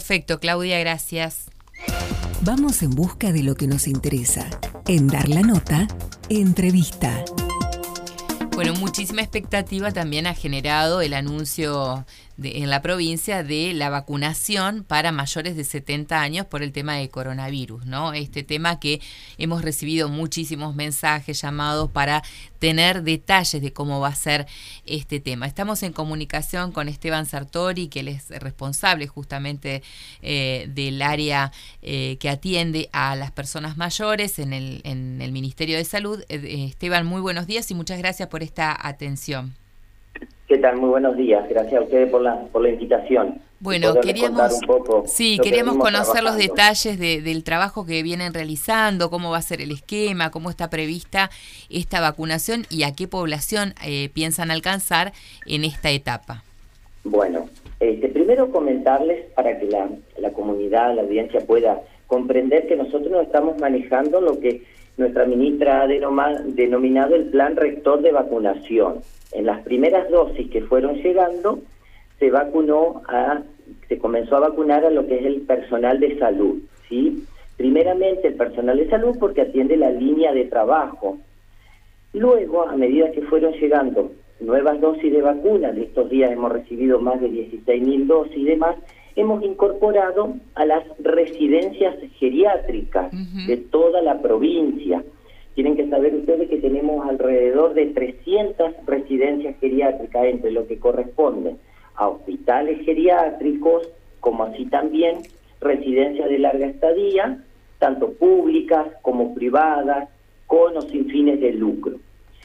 Perfecto, Claudia, gracias. Vamos en busca de lo que nos interesa. En Dar la Nota, entrevista. Bueno, muchísima expectativa también ha generado el anuncio en la provincia de la vacunación para mayores de 70 años por el tema de coronavirus, ¿no? Este tema que hemos recibido muchísimos mensajes, llamados para tener detalles de cómo va a ser este tema. Estamos en comunicación con Esteban Sartori, que él es responsable justamente del área que atiende a las personas mayores en el Ministerio de Salud. Esteban, muy buenos días y muchas gracias por esta atención. ¿Qué tal? Muy buenos días. Gracias a ustedes por la invitación. Bueno, queríamos conocer los detalles del trabajo que vienen realizando, cómo va a ser el esquema, cómo está prevista esta vacunación y a qué población piensan alcanzar en esta etapa. Bueno, primero comentarles para que la comunidad, la audiencia pueda comprender que nosotros no estamos manejando lo que nuestra ministra ha denominado el plan rector de vacunación. En las primeras dosis que fueron llegando, se comenzó a vacunar a lo que es el personal de salud, ¿sí? Primeramente el personal de salud porque atiende la línea de trabajo. Luego, a medida que fueron llegando nuevas dosis de vacunas, de estos días hemos recibido más de 16.000 dosis y demás, hemos incorporado a las residencias geriátricas de toda la provincia. Tienen que saber ustedes que tenemos alrededor de 300 residencias geriátricas, entre lo que corresponde a hospitales geriátricos, como así también residencias de larga estadía, tanto públicas como privadas, con o sin fines de lucro.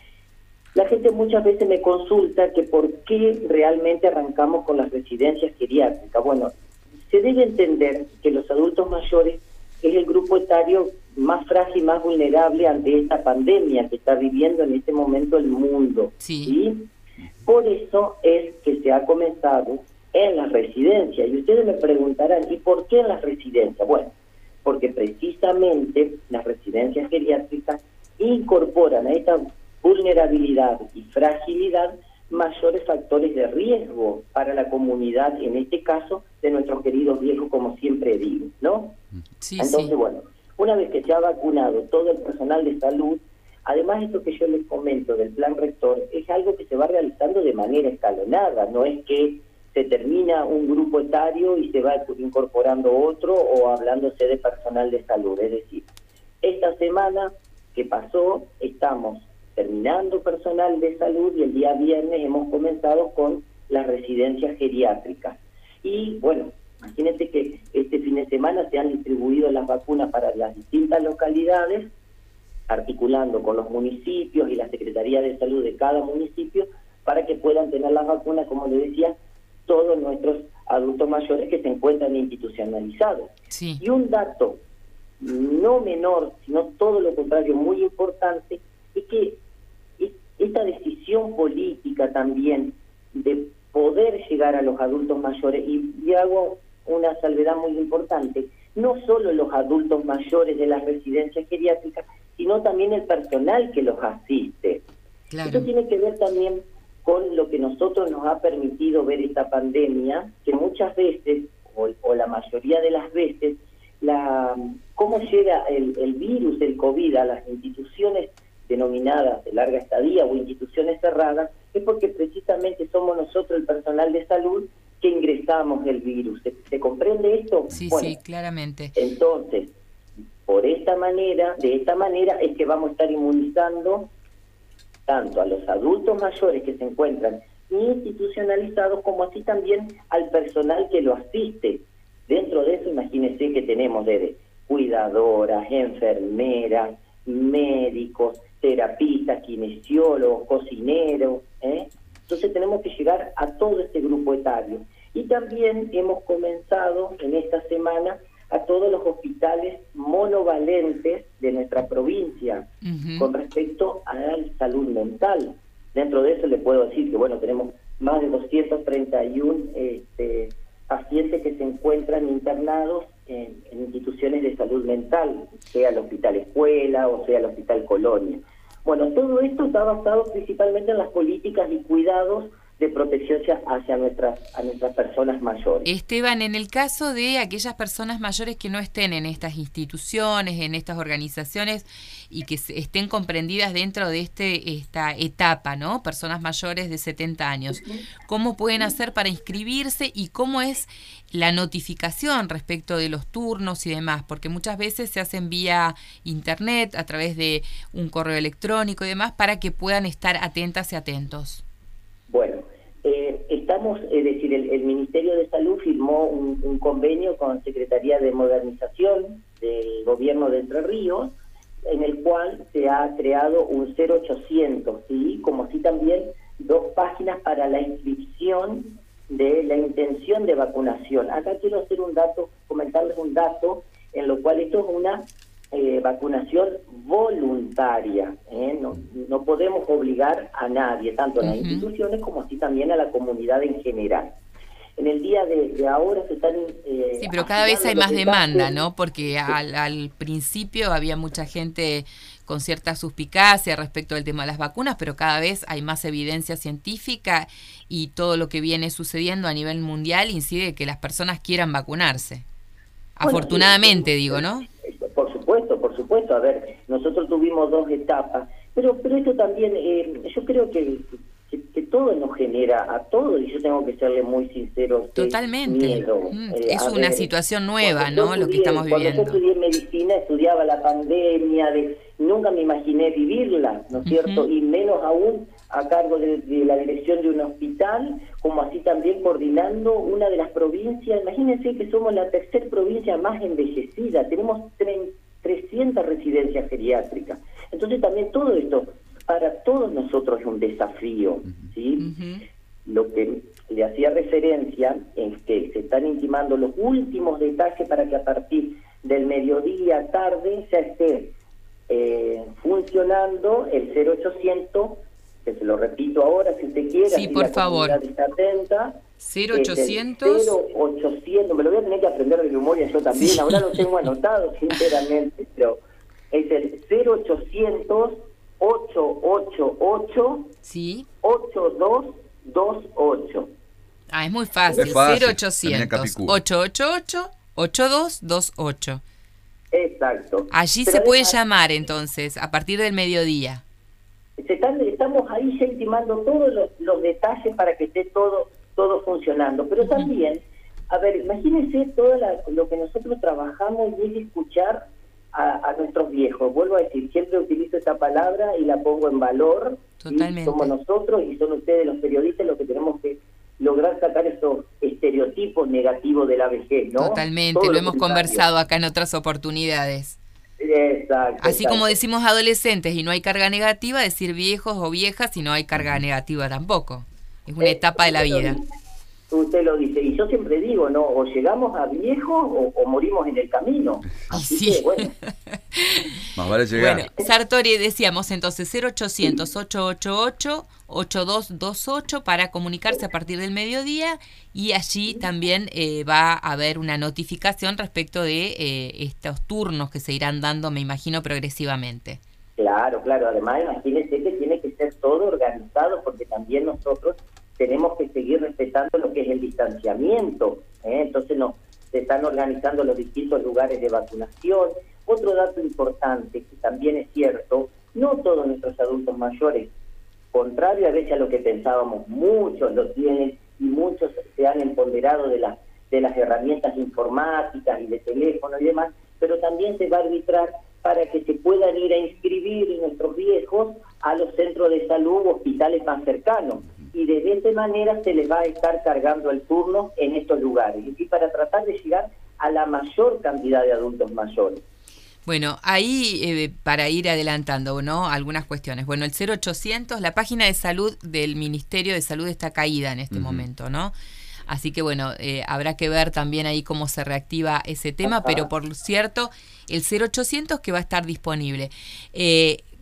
La gente muchas veces me consulta que por qué realmente arrancamos con las residencias geriátricas. Bueno, se debe entender que los adultos mayores es el grupo etario más frágil, más vulnerable ante esta pandemia que está viviendo en este momento el mundo. ¿Sí? Por eso es que se ha comenzado en las residencias. Y ustedes me preguntarán, ¿y por qué en las residencias? Bueno, porque precisamente las residencias geriátricas incorporan a esta vulnerabilidad y fragilidad mayores factores de riesgo para la comunidad, en este caso de nuestros queridos viejos, como siempre digo, ¿no? Sí, entonces, bueno, una vez que se ha vacunado todo el personal de salud, además esto que yo les comento del plan rector es algo que se va realizando de manera escalonada, no es que se termina un grupo etario y se va incorporando otro o hablándose de personal de salud. Es decir, esta semana que pasó estamos terminando personal de salud y el día viernes hemos comenzado con las residencias geriátricas. Y bueno, imagínense que este fin de semana se han distribuido las vacunas para las distintas localidades, articulando con los municipios y la Secretaría de Salud de cada municipio para que puedan tener las vacunas, como les decía, todos nuestros adultos mayores que se encuentran institucionalizados. Sí. Y un dato no menor, sino todo lo contrario, muy importante, es que esta decisión política también de poder llegar a los adultos mayores, y hago una salvedad muy importante, no solo los adultos mayores de las residencias geriátricas, sino también el personal que los asiste. Claro. Esto tiene que ver también con lo que nosotros nos ha permitido ver esta pandemia, que muchas veces, o la mayoría de las veces, cómo llega el virus, el COVID, a las instituciones denominadas de larga estadía o instituciones cerradas, es porque precisamente somos nosotros, el personal de salud, que ingresamos el virus. ¿Se comprende esto? Sí, bueno, sí, claramente. Entonces, de esta manera es que vamos a estar inmunizando tanto a los adultos mayores que se encuentran institucionalizados, como así también al personal que lo asiste. Dentro de eso, imagínense que tenemos desde cuidadoras, enfermeras, médicos, terapistas, kinesiólogos, cocineros, Entonces tenemos que llegar a todo este grupo etario. Y también hemos comenzado en esta semana a todos los hospitales monovalentes de nuestra provincia con respecto a la salud mental. Dentro de eso le puedo decir que, bueno, tenemos más de 231 pacientes que se encuentran internados en instituciones de salud mental, sea el Hospital Escuela o sea el Hospital Colonia. Bueno, todo esto está basado principalmente en las políticas y cuidados de protección hacia a nuestras personas mayores. Esteban, en el caso de aquellas personas mayores que no estén en estas instituciones, en estas organizaciones y que estén comprendidas dentro de esta etapa, ¿no? Personas mayores de 70 años, ¿cómo pueden hacer para inscribirse y cómo es la notificación respecto de los turnos y demás? Porque muchas veces se hacen vía internet, a través de un correo electrónico y demás, para que puedan estar atentas y atentos. Bueno, es decir, el Ministerio de Salud firmó un convenio con Secretaría de Modernización del Gobierno de Entre Ríos, en el cual se ha creado un 0800, ¿sí? Como así también 2 páginas para la inscripción de la intención de vacunación. Acá quiero hacer comentarles un dato, en lo cual esto es una vacunación voluntaria, no podemos obligar a nadie, tanto a las instituciones como así también a la comunidad en general. En el día de ahora se están... sí, pero cada vez hay más demanda, ¿no? Porque al principio había mucha gente con cierta suspicacia respecto del tema de las vacunas, pero cada vez hay más evidencia científica y todo lo que viene sucediendo a nivel mundial incide que las personas quieran vacunarse. Afortunadamente, digo, ¿no? Por supuesto. A ver, nosotros tuvimos 2 etapas, pero esto también, yo creo que todo nos genera a todos, y yo tengo que serle muy sincero. Totalmente. Miedo. Es una situación nueva, ¿no? Lo que estamos viviendo. Cuando yo estudié medicina, estudiaba la pandemia, nunca me imaginé vivirla, ¿no es cierto? Y menos aún a cargo de la dirección de un hospital, como así también coordinando una de las provincias. Imagínense que somos la 3ª provincia más envejecida, tenemos 300 residencias geriátricas. Entonces también todo esto para todos nosotros es un desafío, ¿sí? Lo que le hacía referencia es que se están intimando los últimos detalles para que a partir del mediodía tarde ya esté funcionando el 0800, que se lo repito ahora si usted quiere. Sí, por favor. Está atenta. 0800. 0800, me lo voy a tener que aprender de memoria yo también, ahora lo tengo anotado sinceramente, pero es el 0800 888 sí 8228. Es muy fácil. 0800 888 8228. Exacto. Allí pero se puede llamar entonces a partir del mediodía. Estamos ahí ya intimando todos los detalles para que esté todo funcionando, pero también, a ver, imagínense todo lo que nosotros trabajamos y es escuchar a nuestros viejos. Vuelvo a decir, siempre utilizo esta palabra y la pongo en valor. Totalmente. Somos nosotros y son ustedes los periodistas los que tenemos que lograr sacar estos estereotipos negativos de la vejez, ¿no? Totalmente, lo hemos conversado acá en otras oportunidades. Exacto. Así como decimos adolescentes y no hay carga negativa, decir viejos o viejas y no hay carga negativa tampoco. Es una etapa de la vida. Usted lo dice, y yo siempre digo, ¿no? O llegamos a viejos o morimos en el camino. Así sí. que, bueno. Más vale llegar. Bueno, Sartori, decíamos entonces 0800 888 8228 para comunicarse a partir del mediodía, y allí también va a haber una notificación respecto de estos turnos que se irán dando, me imagino, progresivamente. Claro. Además, imagínense que tiene que ser todo organizado, porque también nosotros tenemos que seguir respetando lo que es el distanciamiento, entonces se están organizando los distintos lugares de vacunación. Otro dato importante, que también es cierto, no todos nuestros adultos mayores, contrario a veces a lo que pensábamos, muchos lo tienen y muchos se han empoderado de las herramientas informáticas y de teléfono y demás, pero también se va a arbitrar para que se puedan ir a inscribir nuestros viejos a los centros de salud o hospitales más cercanos. Y de esa manera se les va a estar cargando el turno en estos lugares, y para tratar de llegar a la mayor cantidad de adultos mayores. Bueno, ahí para ir adelantando, ¿no? Algunas cuestiones. Bueno, el 0800, la página de salud del Ministerio de Salud está caída en este momento, ¿no? Así que bueno, habrá que ver también ahí cómo se reactiva ese tema, pero por cierto, el 0800 que va a estar disponible.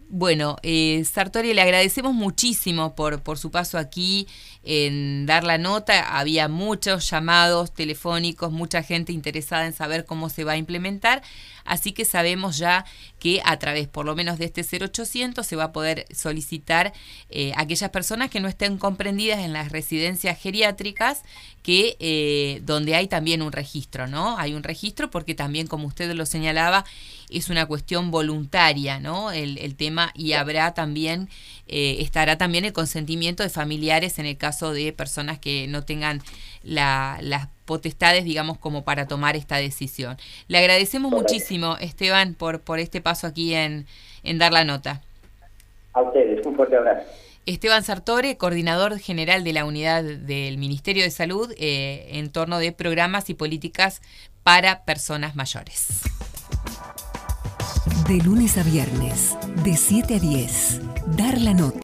Bueno, Sartori, le agradecemos muchísimo por su paso aquí en Dar la Nota. Había muchos llamados telefónicos, mucha gente interesada en saber cómo se va a implementar, así que sabemos ya que a través por lo menos de este 0800 se va a poder solicitar aquellas personas que no estén comprendidas en las residencias geriátricas, que donde hay también un registro, ¿no? Hay un registro porque también, como usted lo señalaba, es una cuestión voluntaria, ¿no? El tema, y habrá también, estará también el consentimiento de familiares en el caso de personas que no tengan las potestades, digamos, como para tomar esta decisión. Le agradecemos muchísimo, Esteban, por este paso aquí en Dar la Nota. A ustedes, un fuerte abrazo. Esteban Sartori, coordinador general de la unidad del Ministerio de Salud en torno de programas y políticas para personas mayores. De lunes a viernes, de 7 a 10, Dar la Nota.